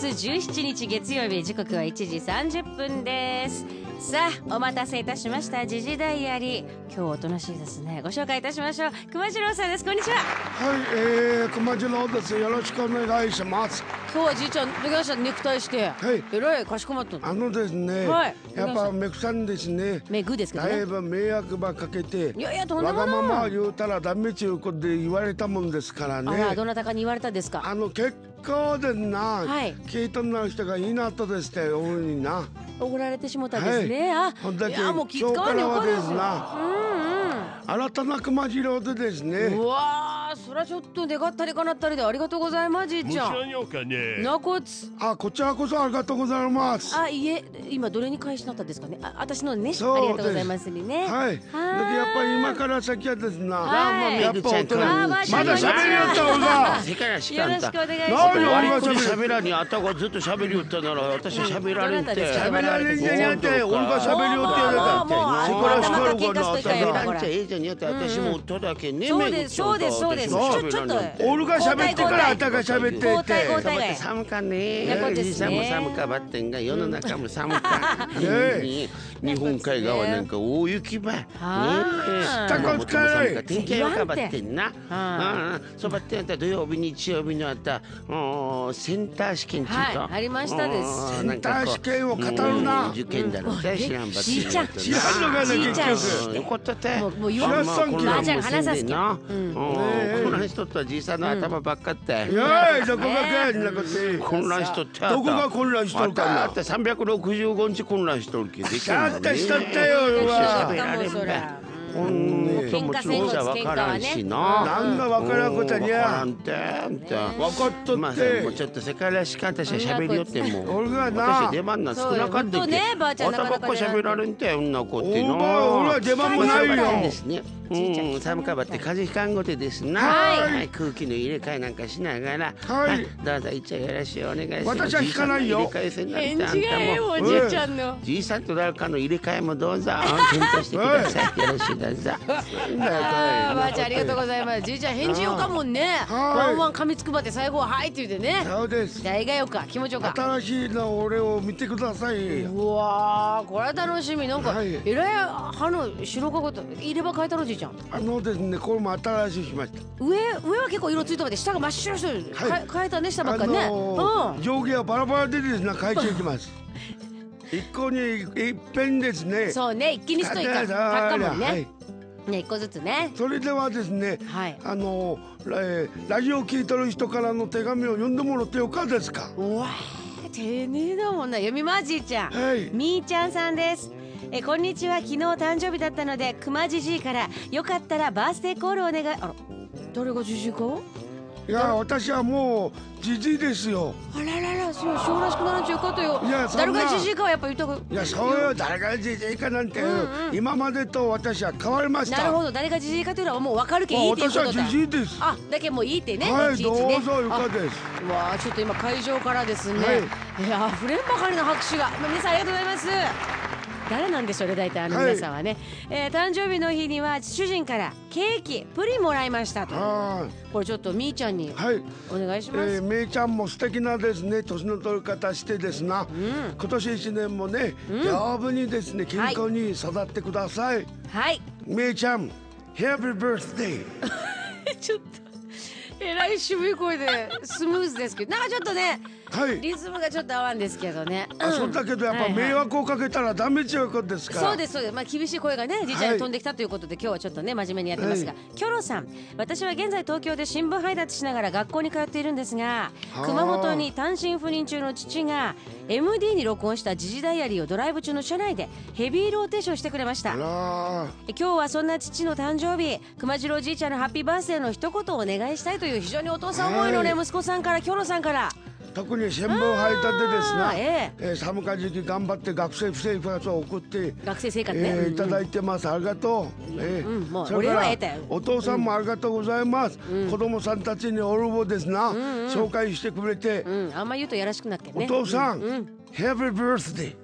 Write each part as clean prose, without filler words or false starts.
月17日月曜日、時刻は1時30分です。さあ、お待たせいたしました。時事ダイアリー、今日おとなしいですね。ご紹介いたしましょう。熊次郎さんです。こんにちは。 はい、熊次郎です。よろしくお願いします。 今日はじいちゃん脱ぎました。ネクタイして、えらいかしこまったの。 ですね、やっぱメクさんですね、 メグですけどね、 だいぶ迷惑ばかけて、 いやいや、とんでわもない。 がまま言うたらダメちゅうことで言われたもんですからね。 あら、どなたかに言われたんですか。 結構でな、聞いとんな人がいいなとですって大いにな怒られてしもたんですね。あ、いや、もう気使わんでよかったですな。 新たな熊次郎でですね。 うわー、そりゃちょっと願ったりかなったりでありがとうございます。じいちゃんなこつ。 こちらこそありがとうございます。 いえ、今どれに返しなったんですかね。私のね、ありがとうございますね。 はい。だけやっぱり今から先はですな、 やっぱ大人まだ喋りよった方が世界はしかんた。 よろしくお願いします。 割りっくり喋らにあたがずっと喋りよったなら私は喋られんて。 喋られんじゃにゃって俺が喋りよってやだから。 もう頭喧嘩しといたよ。 なんちゃええじゃにゃって私も夫だけね。 そうですそうですそうです。ちょっと俺が喋ってからあたが喋って交代交代が寒かね。じいさんも寒かばってんが世の中も寒か。日本海側なんか大雪ば。ねえ。 たこつかい。 天気が良かばってんな。そうばってんた土曜日日曜日のあったセンター試験っていうか。 ありましたです。 センター試験を語るな。 受験だろうね。知らんばってん。 じいちゃん。 知らんのがね結局。 よかったって。 もう言わんばあちゃん話さすけ。 この人とはじいさんの頭ばっかって。 いやい、どこがかいなこって混乱しとってどこが混乱しとるかな。 だって365日混乱しとるけどできるだってしとったよ俺は。 喋られんば喧嘩戦後です。喧嘩はね。 なんがわからんことにゃ。 分かっとって。 もうちょっと世界らしか私は喋りよっても。 俺がな。 私出番な少なかったけ。あたばっか喋られんて女子ってな。 俺は出番もないよ。 ですね。寒かばって風邪ひかんごてですな。空気の入れ替えなんかしながら。どうぞ一応よろしくお願いします。 私は引かないよ。 返事がええもんじいちゃんの。 じいさんと誰かの入れ替えもどうぞ検討してください。よろしくどうぞ。 ばあちゃんありがとうございます。じいちゃん返事よかもんね。ワンワン噛みつくばって最後ははいって言ってね。 そうです。 大がよか気持ちよか。 新しいの俺を見てください。 うわー、これは楽しみ。なんかえらい歯の白かごと入れ歯変えたのじいちゃん。 ですね、これも新しいしました。 上は結構色ついたまで下が真っ白してる。変えたね下ばっかね。 上下はバラバラでですね変えていきます。一個に一遍ですね。 そうね、一気にしといかたっかもんね。ね、一個ずつね。 それではですね、ラジオ聞いてる人からの手紙を読んでもらってよかですか。 うわー、丁寧だもんな。読みますじいちゃん。みーちゃんさんです。こんにちは。昨日誕生日だったので熊じじいからよかったらバースデーコールお願い。あら、誰がじじいか。 いや、私はもうじじいですよ。 あららら、そう、将らしくならんちゅうことよ。誰がじじいかはやっぱ言った方が。 いや、そうよ、誰がじじいかなんて今までと私は変わりました。 なるほど、誰がじじいかというのはもう分かるけいいっていうことだ。 私はじじいです。 だけもういいってね。 はい、どうぞよかです。 わあ、ちょっと今会場からですね、溢れんばかりの拍手が。皆さんありがとうございます。誰なんでしょうね、大体皆さんはね。誕生日の日には主人からケーキプリンもらいましたと。これちょっとみーちゃんにお願いします。 みーちゃんも素敵なですね年の取り方してですな、今年一年もね丈夫にですね健康に育ってください。みーちゃん Happy Birthday ちょっとえらい渋い声でスムーズですけど、なんかちょっとねリズムがちょっと合わんですけどね。 そうだけどやっぱ迷惑をかけたらダメちゃうことですから。 そうですそうです。まあ厳しい声がねじいちゃんに飛んできたということで今日はちょっとね真面目にやってますが、キョロさん、私は現在東京で新聞配達しながら学校に通っているんですが、熊本に単身赴任中の父が MD に録音した時事ダイアリーをドライブ中の車内でヘビーローテーションしてくれました。今日はそんな父の誕生日、熊次郎じいちゃんのハッピーバースデーの一言をお願いしたいという非常にお父さん思いのね息子さんから、キョロさんから特に新聞配達でですな、寒か時期頑張って学生生活を送って学生生活ね、 いただいてます。ありがとう。それからお父さんもありがとうございます。子供さんたちにオルボですな紹介してくれて、 あんま言うとやらしくなっけね。 お父さん Happy Birthday。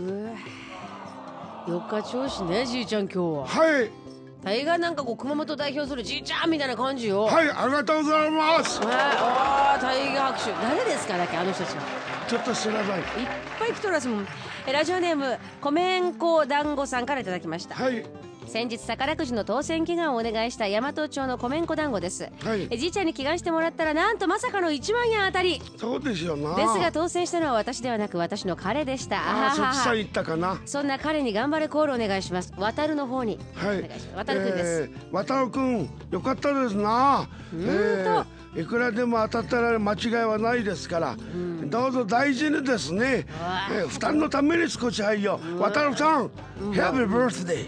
よっか調子ねじいちゃん今日は。 はい、 大概なんかこう熊本代表するじいちゃんみたいな感じよ。 はい、ありがとうございます。 大河拍手。誰ですかだっけあの人たちは。 ちょっと知らない。 いっぱい来ておりますもん。ラジオネームコメンコ団子さんからいただきました。 はい。 先日宝くじの当選祈願をお願いした大和町のコメンコ団子です、はい、じいちゃんに祈願してもらったらなんとまさかの1万円当たり。 そうですよな。 ですが当選したのは私ではなく私の彼でした。 そっちさん言ったかな。 そんな彼に頑張れコールお願いします。渡るの方に、はい、お願いします。渡るくんです、 渡るくんよかったですな。いくらでも当たったら間違いはないですから、どうぞ大事にですね、負担のために少しはいよ。渡るさん、Happy birthday。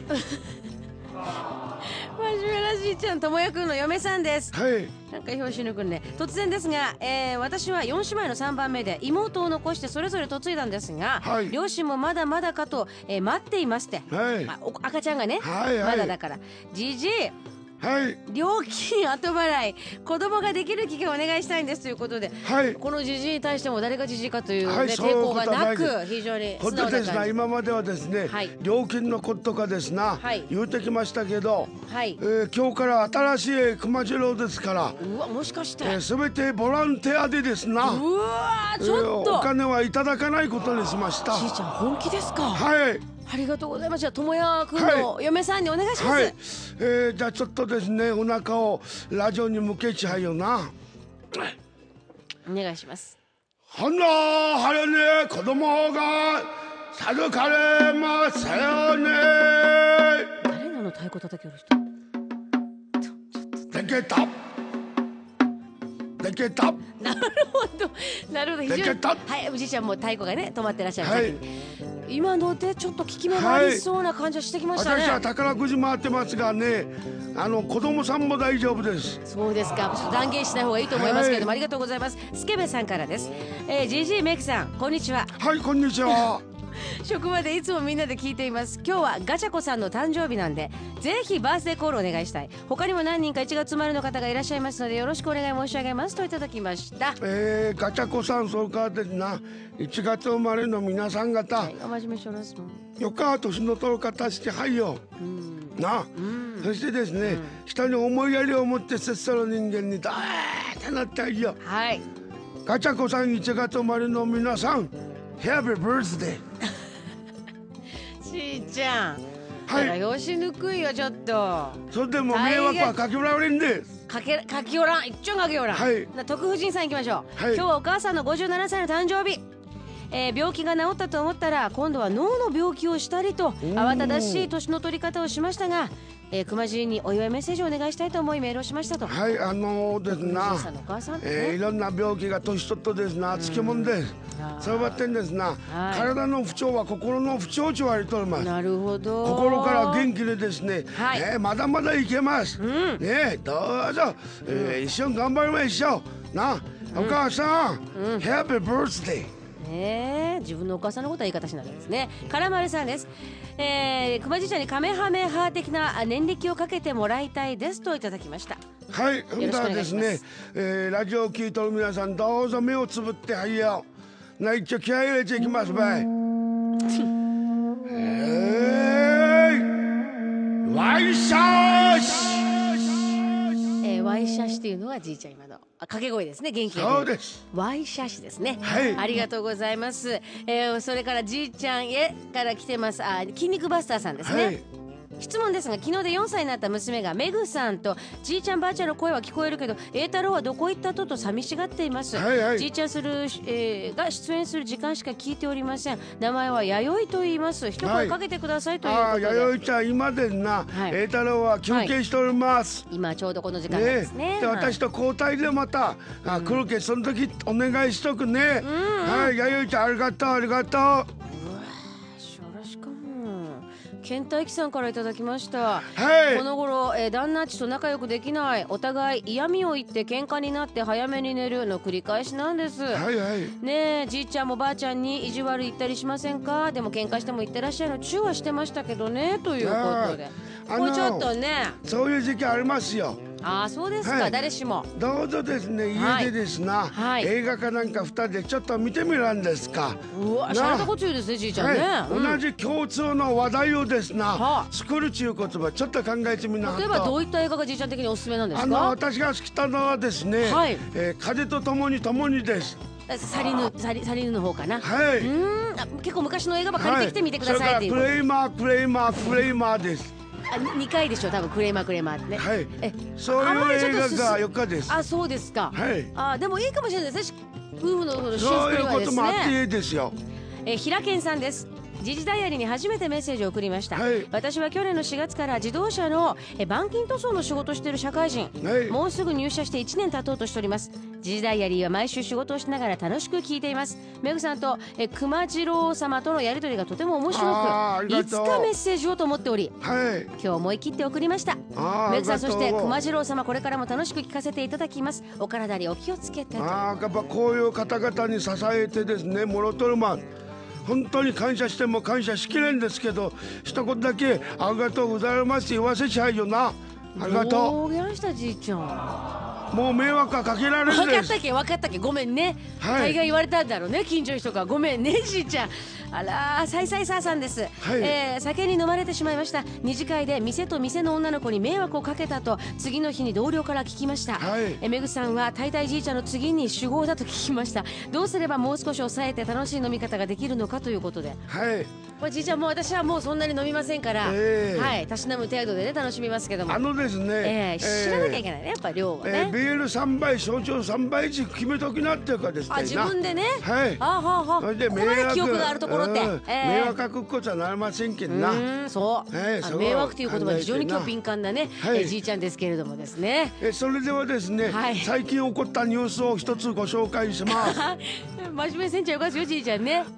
真面目なじいちゃん、ともやくんの嫁さんです。 はい。 なんか表紙抜くんで、突然ですが、私は4姉妹の3番目で妹を残してそれぞれ嫁いだんですが、はい、両親もまだまだかと、待っていますって、はい、赤ちゃんがね、はいはい、まだだからじじい、はい、料金後払い、子供ができる期間をお願いしたいんですということで、はい、このじじいに対しても誰がじじいかという、ね、はい、抵抗がなく非常に素直な感じ。本当ですな、今まではですね、はい、料金のこととかですな、はい、言うてきましたけど、はい、今日から新しい熊次郎ですから、うわ、もしかして、全てボランティアでですな、うわ、ちょっと、お金はいただかないことにしました。じいちゃん本気ですか。はい、ありがとうございます。じゃあ、ともやくんの嫁さんにお願いします。はい、 じゃあちょっとですね、お腹をラジオに向けちゃうよな。 お願いします。 はなはれね、子供が授かれますよね。 誰なの太鼓叩きよる人。 でけた。でけた。 なるほど、なるほど。非常に、はい、おじいちゃんも太鼓がね止まってらっしゃる時に、はい、今のでちょっと効き目がありそうな感じはしてきましたね。 私は宝くじ回ってますがね、子供さんも大丈夫です。 そうですか。ちょっと断言しない方がいいと思いますけれども、はい、ありがとうございます。スケベさんからです。ジジイメイクさん、こんにちは。 はい、こんにちは。 職場でいつもみんなで聞いています。今日はガチャコさんの誕生日なんで、ぜひバースデーコールお願いしたい。他にも何人か1月生まれの方がいらっしゃいますので、よろしくお願い申し上げますといただきました。 ガチャコさん、それからですな、1月生まれの皆さん方、はい、 お真面目しょらすもん。 よか年の取る方してはいよ、な、そしてですね、人に思いやりを持って接する人間にだーってなってはいよ。はい。ガチャコさん、1月生まれの皆さん、Happy birthday。 しーちゃん、はい、よしぬくいよちょっと。 それでも迷惑はかけおられんです。 かきおらん、一丁かけおらん。はい。徳婦人さん行きましょう。はい、今日はお母さんの57歳の誕生日。病気が治ったと思ったら今度は脳の病気をしたりと慌ただしい年の取り方をしましたが、熊爺にお祝いメッセージをお願いしたいと思いメールをしましたと。 はい、ですな、いろんな病気が年取っとですな、つきもんです。そうばってんですな、はい、体の不調は心の不調と言われております。なるほど。心から元気でですね、はい、まだまだいけます、ね、どうぞ、一緒に頑張りましょうな、お母さん、Happy birthday。 自分のお母さんのことは言い方しないですね。からまるさんです。熊じいちゃんにカメハメハ的な年力をかけてもらいたいですといただきました。 はい、本当はですね、ラジオを聞いてる皆さん、どうぞ目をつぶってはいよ。一応気合い入れていきますばい。ワイシャーシ。 ワイシャシっていうのはじいちゃん今の掛け声ですね。元気が出る。ワイシャシですね。はい。ありがとうございます。それからじいちゃんへから来てます。筋肉バスターさんですね。はい、質問ですが、昨日で4歳になった娘がメグさんとじいちゃんばあちゃんの声は聞こえるけど栄太郎はどこ行ったと寂しがっています。はいはい、じいちゃんが出演する時間しか聞いておりません。名前は弥生と言います。一声かけてくださいということで。 弥生ちゃん今ですな、栄太郎は休憩しております。はい、 今ちょうどこの時間ですね。 で、私と交代でまた来るけ、その時お願いしとくね。はい、弥生ちゃんありがとうありがとう。 ケンタイキさんからいただきました。 はい、 この頃、旦那っちと仲良くできない、お互い嫌味を言って喧嘩になって早めに寝るの繰り返しなんです。はいはい、ねえ、じいちゃんもばあちゃんに意地悪言ったりしませんか。でも喧嘩しても言ってらっしゃるのチューはしてましたけどね、ということで。これちょっとね、 そういう時期ありますよ。 そうですか、はい、誰しもどうぞですね、家でですな、はい、映画かなんか2人でちょっと見てみらんですか。 うわ、しゃれたこと言うですね、じいちゃんね。はい、 同じ共通の話題をですな、作るちゅう言葉ちょっと考えてみな。 例えばどういった映画がじいちゃん的におすすめなんですか。 私が好きなのはですね、はい、風と共に共にです。 サリヌの方かな。 はい。 結構昔の映画ば借りてきてみてくださいっていう。 クレイマーです。 2回でしょ多分クレイマーってね。 はい。そういう映画がよかです。 あ、そうですか。 はい。 でもいいかもしれないですね。夫婦の修復にはですね。 そういうこともあっていいですよ。 平健さんです。時事ダイアリーに初めてメッセージを送りました。私は去年の4月から自動車の板金塗装の仕事をしている社会人。もうすぐ入社して1年経とうとしております。時事ダイアリーは毎週仕事をしながら楽しく聞いています。メグさんと熊次郎様とのやり取りがとても面白く、いつかメッセージをと思っており、今日思い切って送りました。メグさん、そして熊次郎様、これからも楽しく聞かせていただきます。お体にお気をつけて。 やっぱこういう方々に支えてですね、モロトルマン本当に感謝しても感謝しきれんですけど、一言だけありがとうございますって言わせちゃうよな。ありがとう。 どうやんしたじいちゃん。 もう迷惑はかけられるんです。 分かったっけごめんね。大概言われたんだろうね、近所の人が。ごめんねじいちゃん。あらー、サイさんです。酒に飲まれてしまいました。二次会で店と店の女の子に迷惑をかけたと次の日に同僚から聞きました。めぐさんはたいたいじいちゃんの次に酒豪だと聞きました。どうすればもう少し抑えて楽しい飲み方ができるのかということで。じいちゃん、もう私はもうそんなに飲みませんから、たしなむ程度でね楽しみますけども。 ですね、 知らなきゃいけないね、やっぱ量はね。 ビール3杯、焼酎3杯1決めときなっていうかですね。 自分でね。 それでここまで記憶があるところで迷惑かくことはなりませんけどな。 迷惑という言葉非常に今日敏感なね、じいちゃんですけれどもですね。 それではですね、最近起こったニュースを一つご紹介します。 真面目せんちゃよかすよじいちゃんね。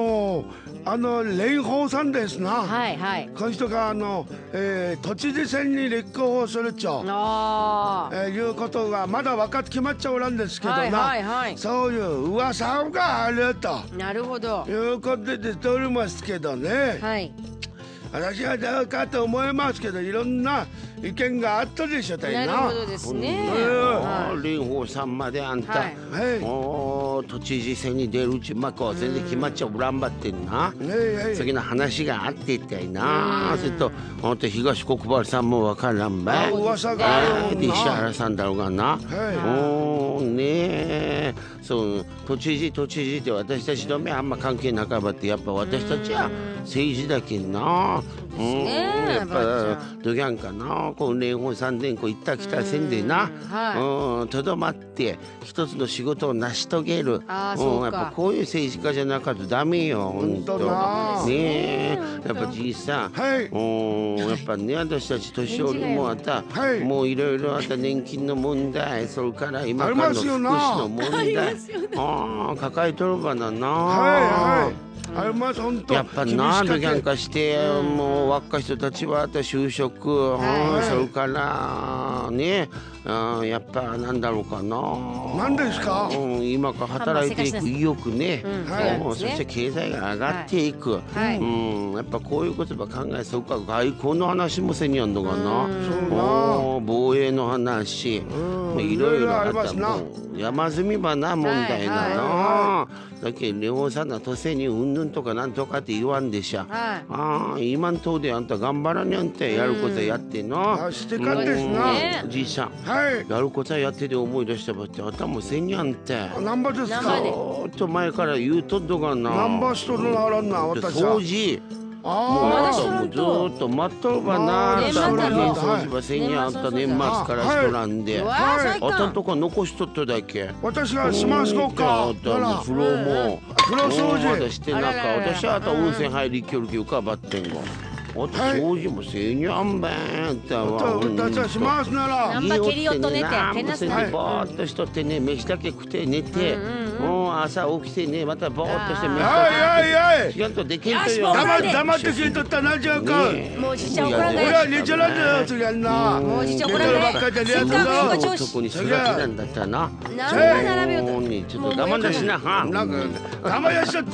蓮舫さんですな。この人が都知事選に立候補するということがまだ分かって決まっちゃおらんですけどな、そういう噂があると。 なるほど。 いうことで出ておりますけどね。私はどうかと思いますけど、いろんな意見があったでしょ。 なるほどですね。 蓮舫さんまであんた、都知事選に出るうちまこ全然決まっちゃおらんばってんな。次の話があっていったいな。それと本当東国原さんもわからんばい。 噂があるもんな。 石原さんだろうがな。ねえ、そう都知事って私たちとめあんま関係なかばって、やっぱ私たちは政治だけんな。やっぱどぎゃんかな、こう蓮舫さんでこう行ったきたせんでな、とどまって一つの仕事を成し遂げる。やっぱこういう政治家じゃなかったらダメよ。本当ねえ、やっぱじいさん、やっぱね、私たち年寄りもあった、もういろいろあった年金の問題、それから今からの福祉の問題抱えとるばなな。やっぱな、どぎゃんかしてもう若い人たちは就職、それからね、やっぱなんだろうかな。 何ですか？ 今から働いていく意欲ね、そして経済が上がっていく。やっぱこういうことば考え、そっか外交の話もせにやんのかな。防衛の話、いろいろあったもん山積みばな問題だな。だけど蓮舫さんの都政にうんぬんとかなんとかって言わんでしゃ。今んとこであんた頑張らにゃんてやることやってな。 してかですな。 じいさん、やることはやってで思い出したばって頭せんにゃんて。 何番ですか？ ずっと前から言うとっとがな。 何番しとるのあらんな、私は。 掃除もうずっと待っとるばな。掃除ばせんにゃんた年末からしとらんで。あたんとこ残しとっただけ。 私がしますのか。 風呂も風呂掃除まだしてなか。私はあと温泉入りきょるき浮かばってんご。掃除もせにゃんべんって私はしますなら。 ナンバ蹴りよっと寝て、けなすな。 ぼーっとしとってね、飯だけ食って寝て、もう朝起きてね、またぼーっとして飯だけ。ちゃんとできんとよ。 黙って聞いとったらなんじゃんか。 もうじいちゃん怒らない。 俺は寝ちゃらんだよ、そりゃんな。 もうじいちゃん怒らない。 せっかく男にするだけなんだったな。ちょっと我慢だしな。 なんか我慢やしちゃって。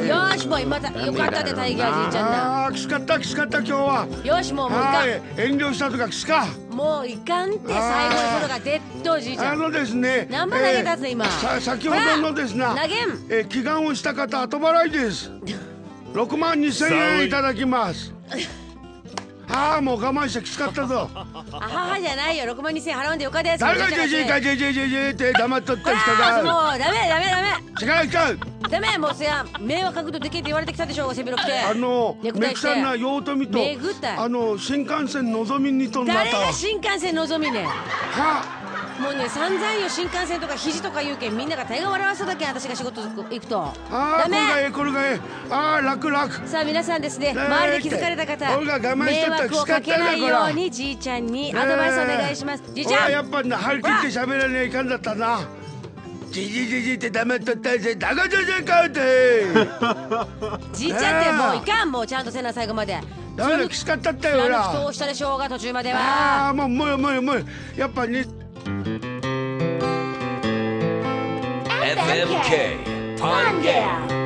よし、もうまたよかったで大義はじいちゃんな。 きつかった今日は。 よし、もういかん。 遠慮したとかきつか。 もういかんって最後のことがでっとじいちゃん。 ですね。 何番投げたぜ今。 先ほどのですな。祈願をした方後払いです。6万2000円いただきます。 ああもう我慢してきつかったぞ。 母じゃないよ、6万2000円払うんでよかです。 誰がジェジェって黙っとった人が。 もうダメ。 違うダメ、もうせや迷惑角度でけって言われてきたでしょうが、背広着て。 めくさんな用途見と新幹線のぞみにとんなったわ。 誰が新幹線のぞみねん。 はもうね、散々よ、新幹線とか肘とか言うけん、みんなが手が笑わそうだけん、私が仕事行くと。 ダメ。これがええ。ああ楽。 さあ皆さんですね、周りで気づかれた方、迷惑をかけないようにじいちゃんにアドバイスお願いします。じいちゃん、 やっぱな張り切って喋らないかんだったな。じじって黙っとったぜ。だがじゃかうて。 じいちゃんってもういかん、もうちゃんとせな最後まで。 ダメだ、きつかったったよな。 人をしたでしょうが途中までは。 ああもうやっぱね。 FMK Pangea